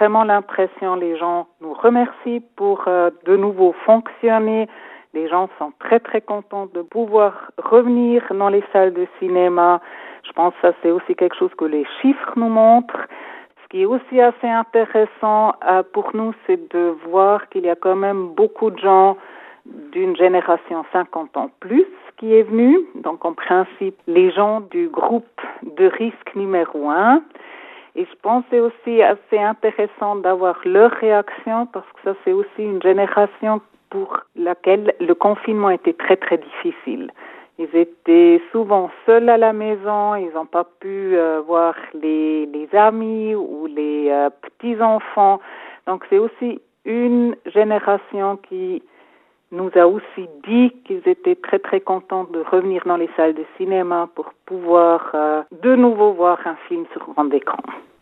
vraiment l'impression, les gens nous remercient pour de nouveau fonctionner. Les gens sont très très contents de pouvoir revenir dans les salles de cinéma. Je pense que ça c'est aussi quelque chose que les chiffres nous montrent. Ce qui est aussi assez intéressant pour nous, c'est de voir qu'il y a quand même beaucoup de gens d'une génération 50 ans plus qui est venue. Donc en principe, les gens du groupe de risque numéro 1. Et je pense que c'est aussi assez intéressant d'avoir leur réaction parce que ça c'est aussi une génération pour laquelle le confinement était très très difficile. Ils étaient souvent seuls à la maison, ils n'ont pas pu voir les amis ou les petits-enfants. Donc c'est aussi une génération qui nous a aussi dit qu'ils étaient très très contents de revenir dans les salles de cinéma pour pouvoir de nouveau voir un film sur grand écran.